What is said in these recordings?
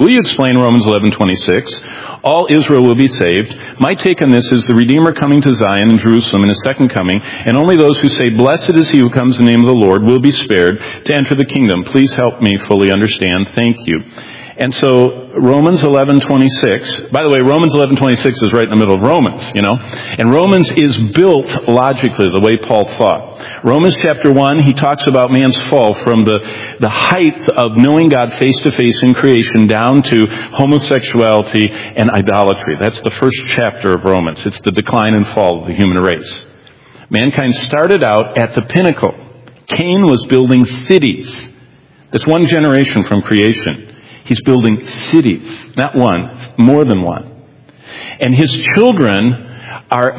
Will you explain Romans 11:26? All Israel will be saved. My take on this is the Redeemer coming to Zion and Jerusalem in his second coming, and only those who say, "Blessed is he who comes in the name of the Lord," will be spared to enter the kingdom. Please help me fully understand. Thank you. And so Romans 11:26, by the way, Romans 11:26 is right in the middle of Romans, And Romans is built logically the way Paul thought. Romans chapter 1, he talks about man's fall from the height of knowing God face to face in creation down to homosexuality and idolatry. That's the first chapter of Romans. It's the decline and fall of the human race. Mankind started out at the pinnacle. Cain was building cities. That's one generation from creation. He's building cities, not one, more than one. And his children are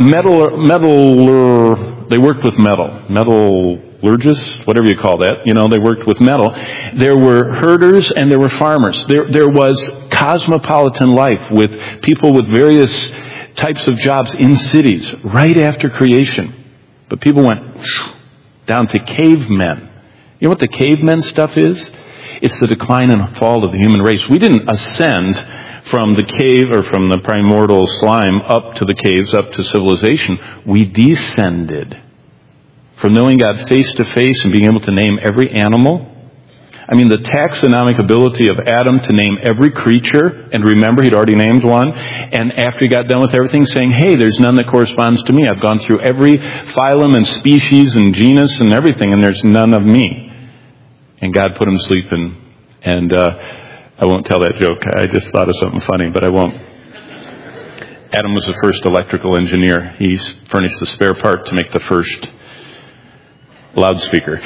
they worked with metal, metallurgists, whatever you call that. They worked with metal. There were herders and there were farmers. There was cosmopolitan life with people with various types of jobs in cities right after creation. But people went down to cavemen. You know what the cavemen stuff is? It's the decline and fall of the human race. We didn't ascend from the cave or from the primordial slime up to the caves, up to civilization. We descended from knowing God face to face and being able to name every animal. I mean, the taxonomic ability of Adam to name every creature, and remember, he'd already named one, and after he got done with everything, saying, hey, there's none that corresponds to me. I've gone through every phylum and species and genus and everything, and there's none of me. And God put him to sleep, and I won't tell that joke. I just thought of something funny, but I won't. Adam was the first electrical engineer. He furnished the spare part to make the first loudspeaker.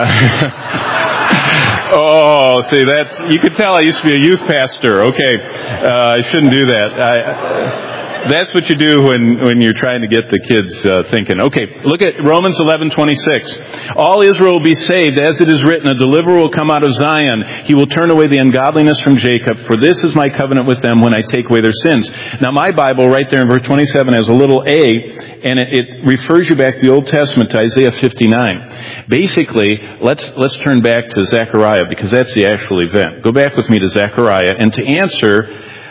You could tell I used to be a youth pastor. Okay, I shouldn't do that. That's what you do when you're trying to get the kids thinking. Okay, look at Romans 11:26. All Israel will be saved, as it is written, a deliverer will come out of Zion. He will turn away the ungodliness from Jacob, for this is my covenant with them when I take away their sins. Now my Bible, right there in verse 27, has a little A, and it refers you back to the Old Testament, to Isaiah 59. Basically, let's turn back to Zechariah, because that's the actual event. Go back with me to Zechariah, and to answer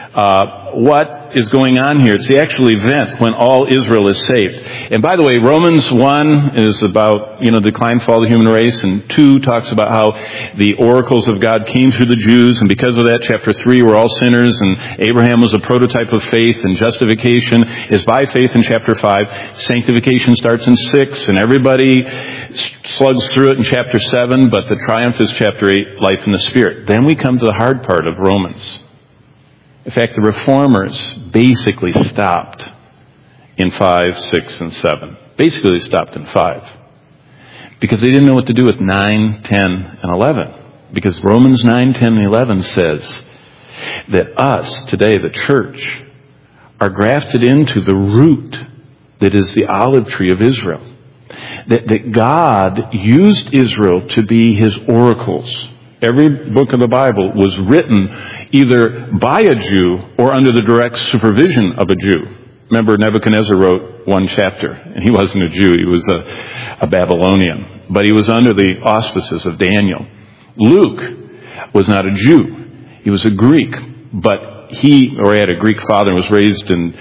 what is going on here. It's the actual event when all Israel is saved. And by the way, Romans 1 is about, decline, fall of the human race, and 2 talks about how the oracles of God came through the Jews, and because of that, chapter 3, we're all sinners, and Abraham was a prototype of faith, and justification is by faith in chapter 5. Sanctification starts in 6, and everybody slugs through it in chapter 7, but the triumph is chapter 8, life in the Spirit. Then we come to the hard part of Romans. In fact, the reformers basically stopped in 5, 6, and 7. Basically, they stopped in 5. Because they didn't know what to do with 9, 10, and 11. Because Romans 9, 10, and 11 says that us, today, the church, are grafted into the root that is the olive tree of Israel. That God used Israel to be his oracles. Every book of the Bible was written either by a Jew or under the direct supervision of a Jew. Remember, Nebuchadnezzar wrote one chapter, and he wasn't a Jew, he was a Babylonian. But he was under the auspices of Daniel. Luke was not a Jew, he was a Greek, but he had a Greek father and was raised in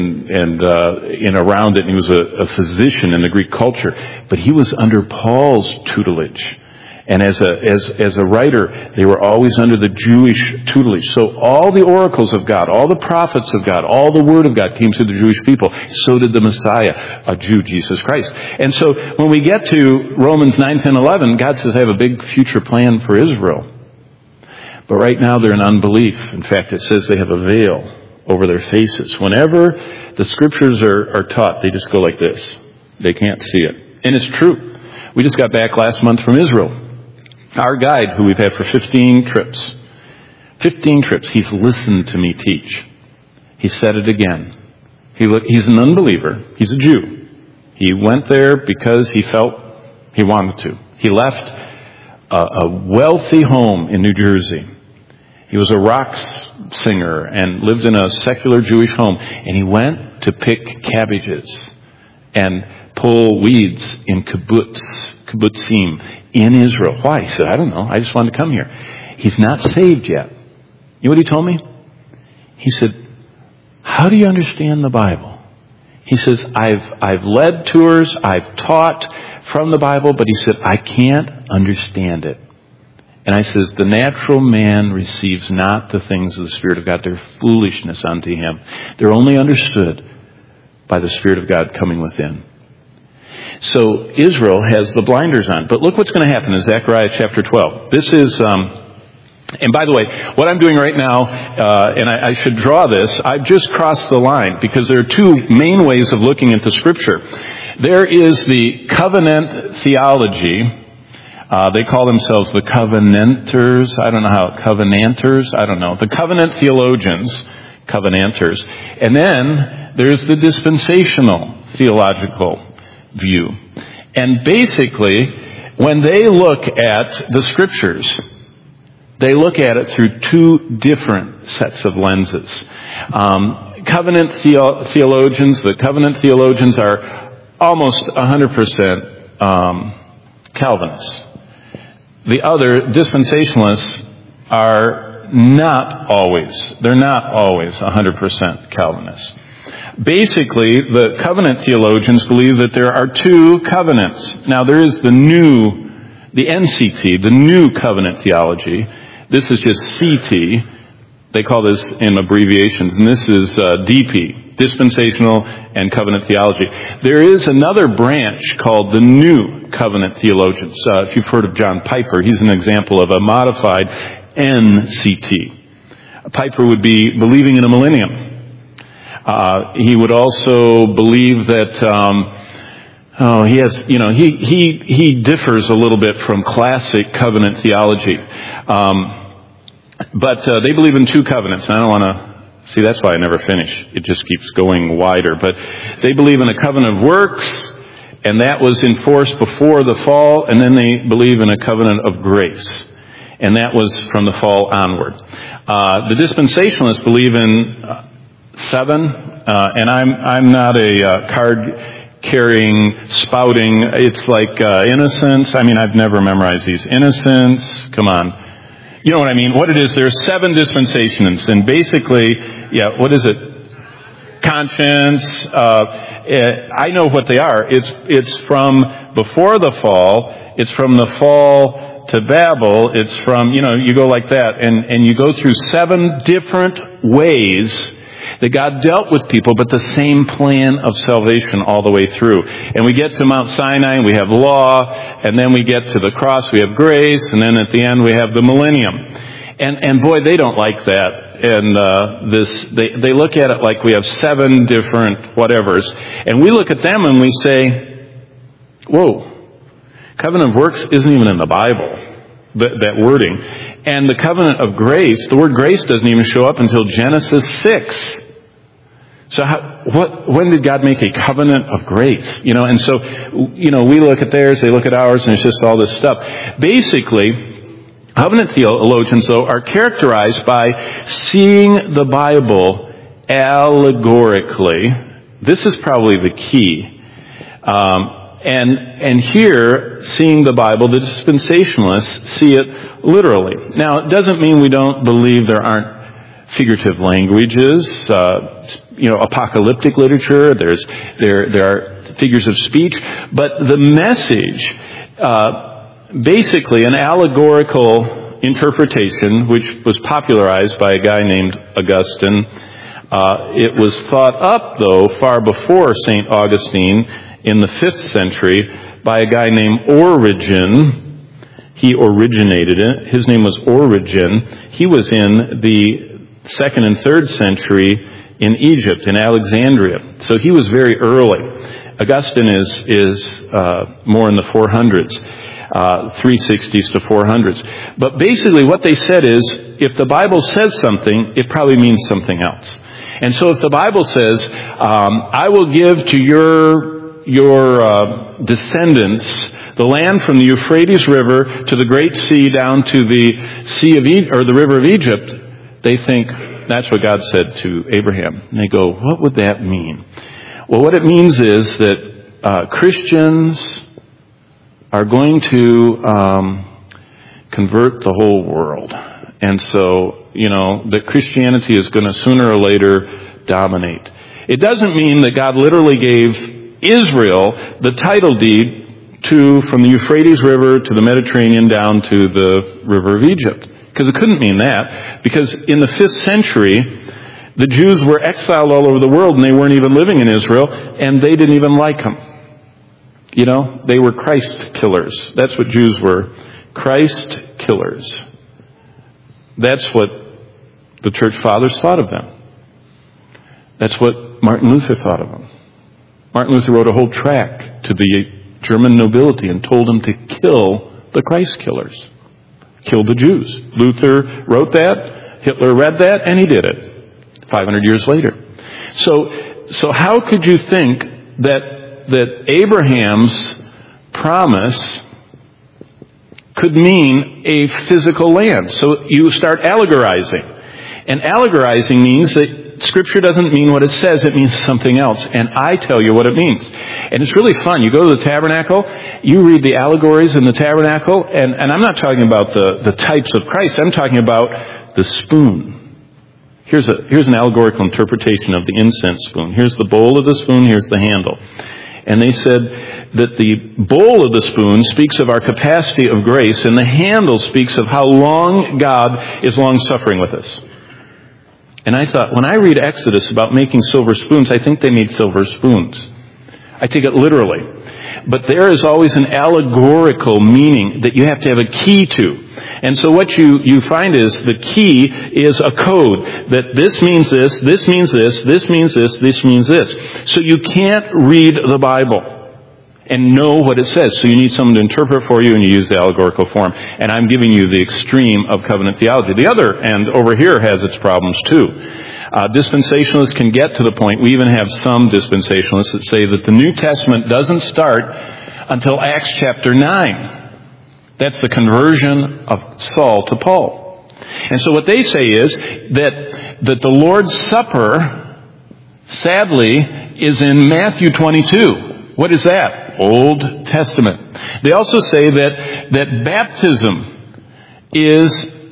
around it, and he was a physician in the Greek culture. But he was under Paul's tutelage. And as a writer, they were always under the Jewish tutelage. So all the oracles of God, all the prophets of God, all the word of God came through the Jewish people. So did the Messiah, a Jew, Jesus Christ. And so when we get to Romans 9, 10, 11, God says, I have a big future plan for Israel. But right now they're in unbelief. In fact, it says they have a veil over their faces. Whenever the scriptures are taught, they just go like this. They can't see it. And it's true. We just got back last month from Israel. Our guide, who we've had for 15 trips, he's listened to me teach. He said it again. He's an unbeliever. He's a Jew. He went there because he felt he wanted to. He left a wealthy home in New Jersey. He was a rock singer and lived in a secular Jewish home. And he went to pick cabbages and pull weeds in kibbutzim in Israel. Why? He said, I don't know. I just wanted to come here. He's not saved yet. You know what he told me? He said, how do you understand the Bible? He says, I've led tours, I've taught from the Bible, but he said, I can't understand it. And I says, the natural man receives not the things of the Spirit of God. They're foolishness unto him. They're only understood by the Spirit of God coming within. So Israel has the blinders on. But look what's going to happen in Zechariah chapter 12. This is, and by the way, what I'm doing right now, and I should draw this, I've just crossed the line because there are two main ways of looking into Scripture. There is the covenant theology. They call themselves the covenanters. I don't know how, covenanters? I don't know. The covenant theologians, covenanters. And then there's the dispensational theological view. And basically, when they look at the Scriptures, they look at it through two different sets of lenses. Covenant theologians, the covenant theologians are almost 100% Calvinists. The other dispensationalists are not always 100% Calvinists. Basically, the covenant theologians believe that there are two covenants. Now, there is the NCT, the New Covenant Theology. This is just CT. They call this in abbreviations, and this is DP, Dispensational and Covenant Theology. There is another branch called the New Covenant Theologians. If you've heard of John Piper, he's an example of a modified NCT. Piper would be believing in a millennium. He would also believe that he differs a little bit from classic covenant theology. But they believe in two covenants. I don't want to see, that's why I never finish. It just keeps going wider. But they believe in a covenant of works, and that was enforced before the fall, and then they believe in a covenant of grace. And that was from the fall onward. The dispensationalists believe in seven, and I'm not a card-carrying, spouting, it's like innocence. I mean, I've never memorized these. Innocence, come on. You know what I mean? What it is, there are seven dispensations, and basically, what is it? Conscience. I know what they are. It's from before the fall. It's from the fall to Babel. It's from, you go like that, and you go through seven different ways that God dealt with people, but the same plan of salvation all the way through. And we get to Mount Sinai, we have law, and then we get to the cross, we have grace, and then at the end we have the millennium. And boy, they don't like that. And they look at it like we have seven different whatevers. And we look at them and we say, whoa, covenant of works isn't even in the Bible, that wording. And the covenant of grace, the word grace doesn't even show up until Genesis 6. So when did God make a covenant of grace? And so, we look at theirs, they look at ours, and it's just all this stuff. Basically, covenant theologians, though, are characterized by seeing the Bible allegorically. This is probably the key. And here, seeing the Bible, the dispensationalists see it literally. Now, it doesn't mean we don't believe there aren't figurative languages, apocalyptic literature. There are figures of speech, but the message, basically, an allegorical interpretation, which was popularized by a guy named Augustine. It was thought up, though, far before St. Augustine in the 5th century by a guy named Origen. He originated it. His name was Origen. He was in the 2nd and 3rd century in Egypt, in Alexandria. So he was very early. Augustine is more in the 400s, 360s to 400s. But basically what they said is, if the Bible says something, it probably means something else. And so if the Bible says, I will give to your descendants the land from the Euphrates River to the Great Sea down to the Sea of or the River of Egypt, they think that's what God said to Abraham. And they go, what would that mean? Well, what it means is that Christians are going to convert the whole world. And so that Christianity is going to sooner or later dominate. It doesn't mean that God literally gave Israel the title deed from the Euphrates River to the Mediterranean down to the river of Egypt. Because it couldn't mean that. Because in the 5th century, the Jews were exiled all over the world and they weren't even living in Israel, and they didn't even like them. They were Christ killers. That's what Jews were. Christ killers. That's what the church fathers thought of them. That's what Martin Luther thought of them. Martin Luther wrote a whole tract to the German nobility and told them to kill the Christ killers. Kill the Jews. Luther wrote that. Hitler read that, and he did it 500 years later. So how could you think that Abraham's promise could mean a physical land? So you start allegorizing. And allegorizing means that Scripture doesn't mean what it says, it means something else. And I tell you what it means. And it's really fun. You go to the tabernacle, you read the allegories in the tabernacle, and I'm not talking about the types of Christ, I'm talking about the spoon. Here's an allegorical interpretation of the incense spoon. Here's the bowl of the spoon, here's the handle. And they said that the bowl of the spoon speaks of our capacity of grace, and the handle speaks of how long God is long-suffering with us. And I thought, when I read Exodus about making silver spoons, I think they made silver spoons. I take it literally. But there is always an allegorical meaning that you have to have a key to. And so what you find is the key is a code. That this means this, this means this, this means this, this means this. So you can't read the Bible and know what it says. So you need someone to interpret for you, and you use the allegorical form. And I'm giving you the extreme of covenant theology. The other end over here has its problems too. Dispensationalists can get to the point, we even have some dispensationalists that say that the New Testament doesn't start until Acts chapter 9. That's the conversion of Saul to Paul. And so what they say is that the Lord's Supper, sadly, is in Matthew 22. What is that? Old Testament. They also say that baptism is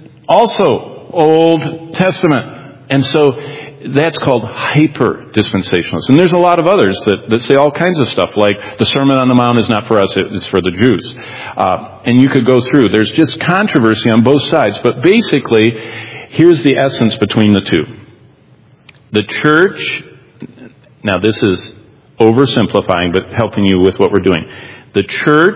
also Old Testament. And so that's called hyper-dispensationalists. And there's a lot of others that say all kinds of stuff, like the Sermon on the Mount is not for us, it's for the Jews. And you could go through. There's just controversy on both sides. But basically, here's the essence between the two. The church, now this is oversimplifying, but helping you with what we're doing. The church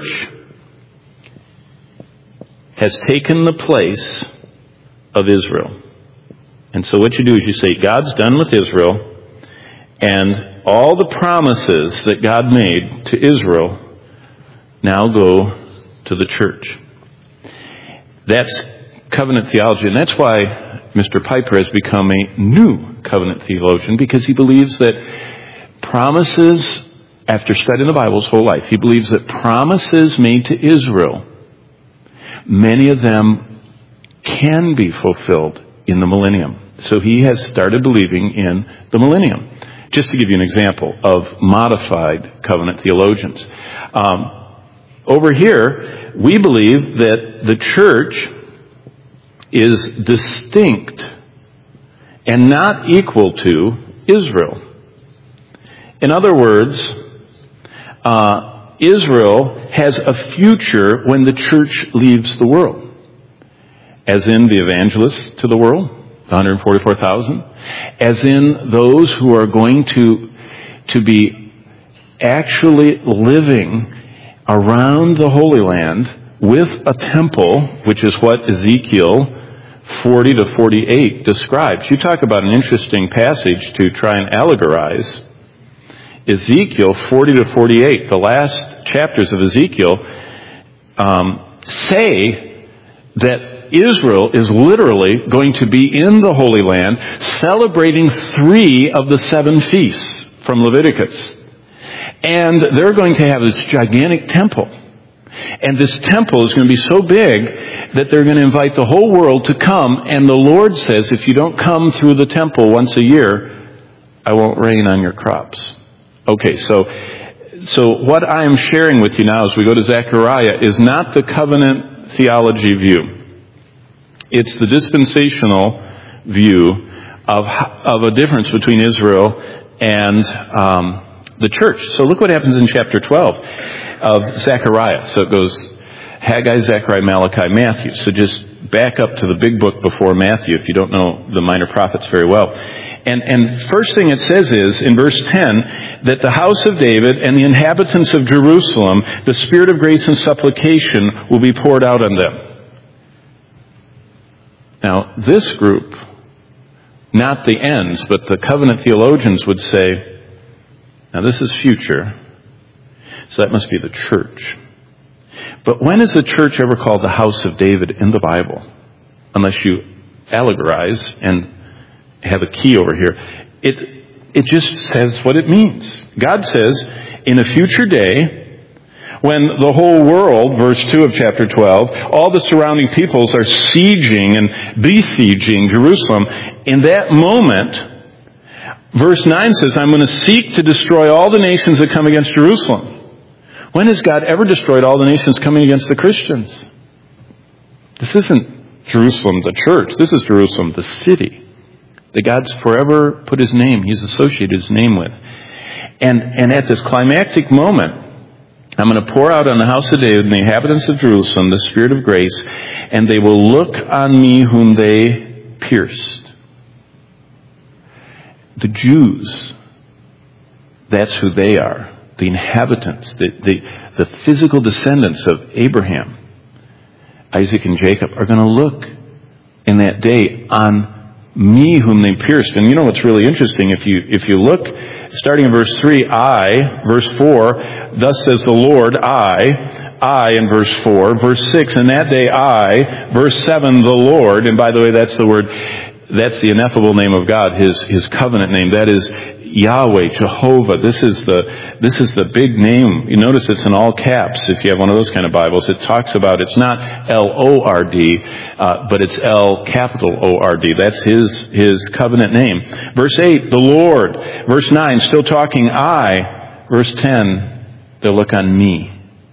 has taken the place of Israel. And so what you do is you say, God's done with Israel, and all the promises that God made to Israel now go to the church. That's covenant theology, and that's why Mr. Piper has become a new covenant theologian, because he believes that promises, after studying the Bible his whole life, he believes that promises made to Israel, many of them can be fulfilled in the millennium. So he has started believing in the millennium. Just to give you an example of modified covenant theologians. Over here, we believe that the church is distinct and not equal to Israel. In other words, Israel has a future when the church leaves the world. As in the evangelists to the world, the 144,000. As in those who are going to be actually living around the Holy Land with a temple, which is what Ezekiel 40 to 48 describes. You talk about an interesting passage to try and allegorize. Ezekiel 40 to 48, the last chapters of Ezekiel, say that Israel is literally going to be in the Holy Land celebrating 3 of the 7 feasts from Leviticus. And they're going to have this gigantic temple. And this temple is going to be so big that they're going to invite the whole world to come. And the Lord says, if you don't come through the temple once a year, I won't rain on your crops. Okay, so what I am sharing with you now as we go to Zechariah is not the covenant theology view. It's the dispensational view of a difference between Israel and the church. So look what happens in chapter 12 of Zechariah. So it goes Haggai, Zechariah, Malachi, Matthew. So just back up to the big book before Matthew if you don't know the minor prophets very well. And first thing it says is, in verse 10, that the house of David and the inhabitants of Jerusalem, the spirit of grace and supplication will be poured out on them. Now, this group, not the ends, but the covenant theologians would say, now this is future, so that must be the church. But when is the church ever called the house of David in the Bible? Unless you allegorize and have a key over here. It just says what it means. God says, in a future day, when the whole world, verse 2 of chapter 12, all the surrounding peoples are sieging and besieging Jerusalem, in that moment, verse 9 says, I'm going to seek to destroy all the nations that come against Jerusalem. When has God ever destroyed all the nations coming against the Christians? This isn't Jerusalem, the church. This is Jerusalem, the city, that God's forever put His name, He's associated His name with. And at this climactic moment, I'm going to pour out on the house of David and the inhabitants of Jerusalem the Spirit of grace, and they will look on me whom they pierced. The Jews, that's who they are. The inhabitants, the physical descendants of Abraham, Isaac, and Jacob are going to look in that day on me whom they pierced. And you know what's really interesting? If you look, starting in verse 3, verse 4, thus says the Lord, I in verse 4, verse 6, in that day verse 7, the Lord, and by the way, that's the ineffable name of God, His covenant name. That is Yahweh, Jehovah. This is the big name. You notice it's in all caps if you have one of those kind of Bibles. It talks about, it's not L-O-R-D, but it's L capital O-R-D. That's His covenant name. Verse 8, the Lord. Verse 9, still talking I. Verse 10, they'll look on me.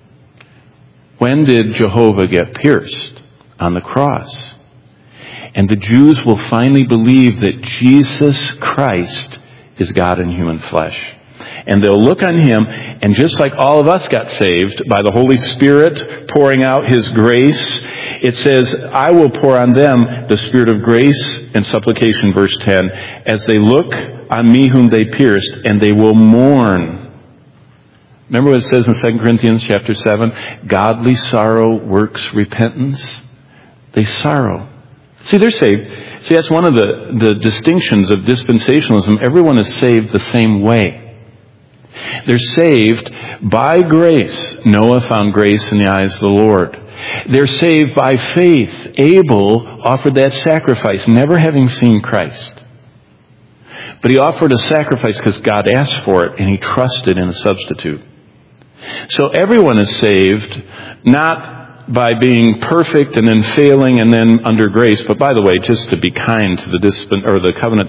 When did Jehovah get pierced? On the cross. And the Jews will finally believe that Jesus Christ is God in human flesh. And they'll look on Him, and just like all of us got saved by the Holy Spirit pouring out His grace, it says, I will pour on them the Spirit of grace and supplication, verse 10, as they look on me whom they pierced, and they will mourn. Remember what it says in 2 Corinthians chapter 7? Godly sorrow works repentance. They sorrow. See, they're saved. See, that's one of the distinctions of dispensationalism. Everyone is saved the same way. They're saved by grace. Noah found grace in the eyes of the Lord. They're saved by faith. Abel offered that sacrifice, never having seen Christ. But he offered a sacrifice because God asked for it, and he trusted in a substitute. So everyone is saved, not by being perfect and then failing and then under grace. But by the way, just to be kind to the covenant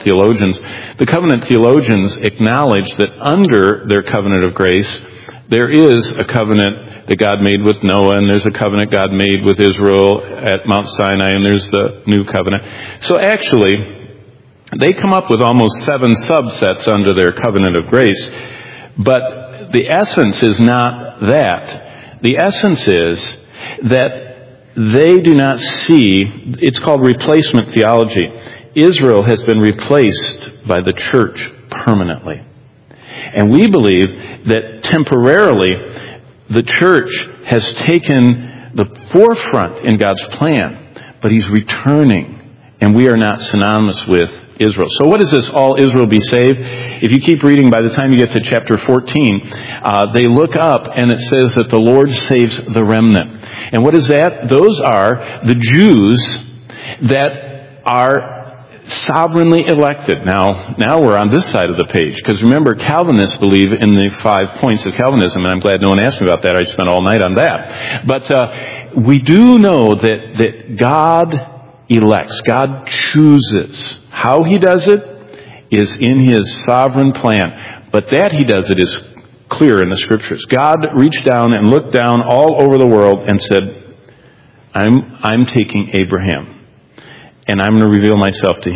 theologians acknowledge that under their covenant of grace, there is a covenant that God made with Noah, and there's a covenant God made with Israel at Mount Sinai, and there's the new covenant. So actually, they come up with almost 7 subsets under their covenant of grace. But the essence is not that. The essence is that they do not see, it's called replacement theology. Israel has been replaced by the church permanently. And we believe that temporarily the church has taken the forefront in God's plan, but He's returning, and we are not synonymous with Israel. So what is this, all Israel be saved? If you keep reading, by the time you get to chapter 14, they look up and it says that the Lord saves the remnant. And what is that? Those are the Jews that are sovereignly elected. Now we're on this side of the page, because remember, Calvinists believe in the 5 points of Calvinism, and I'm glad no one asked me about that. I spent all night on that. But we do know that God elects. God chooses. How He does it is in His sovereign plan. But that He does it is clear in the Scriptures. God reached down and looked down all over the world and said, I'm taking Abraham, and I'm going to reveal myself to him.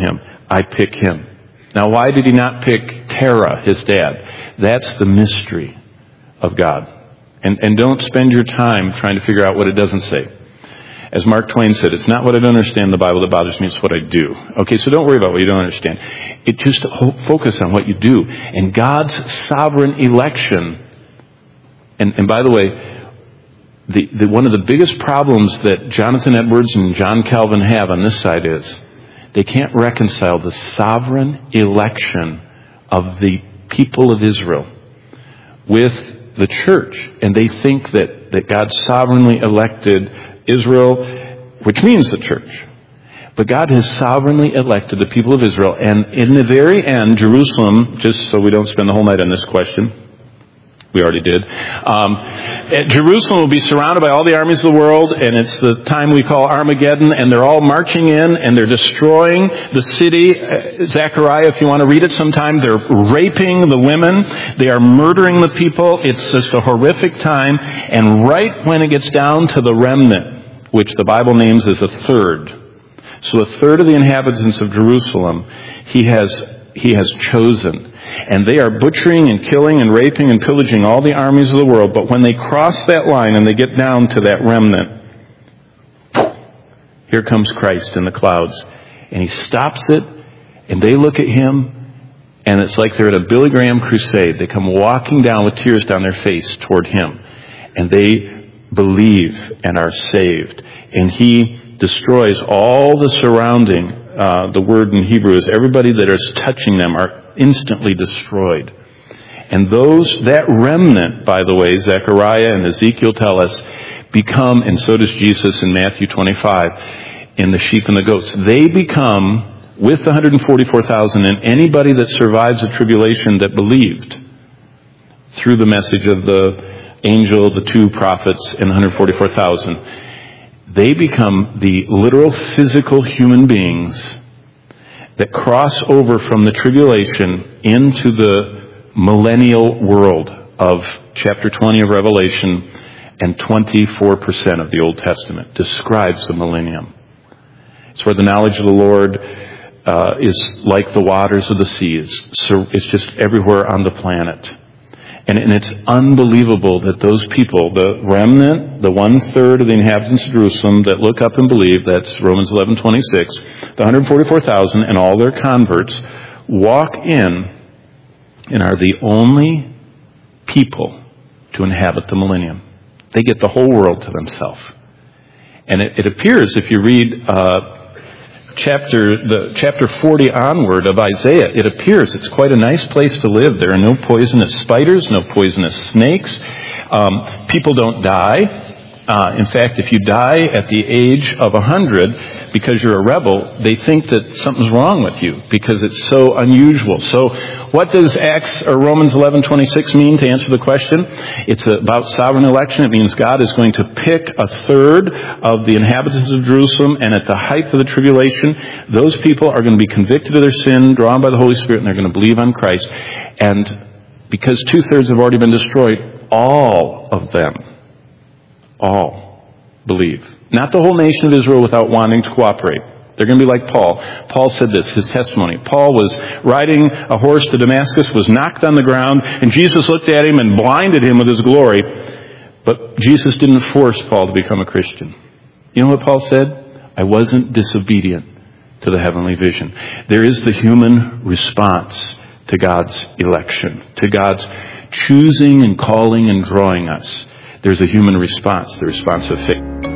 I pick him. Now, why did he not pick Terah, his dad? That's the mystery of God. And don't spend your time trying to figure out what it doesn't say. As Mark Twain said, it's not what I don't understand in the Bible that bothers me, it's what I do. Okay, so don't worry about what you don't understand. It just focus on what you do. And God's sovereign election. And by the way, one of the biggest problems that Jonathan Edwards and John Calvin have on this side is they can't reconcile the sovereign election of the people of Israel with the church. And they think that God sovereignly elected Israel, which means the church. But God has sovereignly elected the people of Israel. And in the very end, Jerusalem, just so we don't spend the whole night on this question, we already did. Jerusalem will be surrounded by all the armies of the world, and it's the time we call Armageddon, and they're all marching in, and they're destroying the city. Zechariah, if you want to read it sometime, they're raping the women. They are murdering the people. It's just a horrific time. And right when it gets down to the remnant, which the Bible names as a third, so a third of the inhabitants of Jerusalem, he has chosen. And they are butchering and killing and raping and pillaging all the armies of the world. But when they cross that line and they get down to that remnant, here comes Christ in the clouds. And he stops it, and they look at him, and it's like they're at a Billy Graham crusade. They come walking down with tears down their face toward him. And they believe and are saved. And he destroys all the surrounding. The word in Hebrew is everybody that is touching them are instantly destroyed. And that remnant, by the way, Zechariah and Ezekiel tell us, become, and so does Jesus in Matthew 25, in the sheep and the goats. They become, with the 144,000 and anybody that survives the tribulation that believed through the message of the angel, the two prophets, and 144,000, they become the literal physical human beings that cross over from the tribulation into the millennial world of chapter 20 of Revelation, and 24% of the Old Testament describes the millennium. It's where the knowledge of the Lord is like the waters of the seas. So it's just everywhere on the planet. And it's unbelievable that those people, the remnant, the 1/3 of the inhabitants of Jerusalem that look up and believe, that's Romans 11:26, the 144,000 and all their converts walk in and are the only people to inhabit the millennium. They get the whole world to themselves. And it appears, if you read chapter 40 onward of Isaiah, it appears it's quite a nice place to live. There are no poisonous spiders, no poisonous snakes. People don't die. In fact, if you die at the age of 100 because you're a rebel, they think that something's wrong with you because it's so unusual. So what does Romans 11:26 mean, to answer the question? It's about sovereign election. It means God is going to pick a third of the inhabitants of Jerusalem, and at the height of the tribulation, those people are going to be convicted of their sin, drawn by the Holy Spirit, and they're going to believe on Christ. And because 2/3 have already been destroyed, all of them, all believe. Not the whole nation of Israel without wanting to cooperate. They're going to be like Paul. Paul said this, his testimony. Paul was riding a horse to Damascus, was knocked on the ground, and Jesus looked at him and blinded him with his glory. But Jesus didn't force Paul to become a Christian. You know what Paul said? I wasn't disobedient to the heavenly vision. There is the human response to God's election, to God's choosing and calling and drawing us. There's a human response, the response of faith.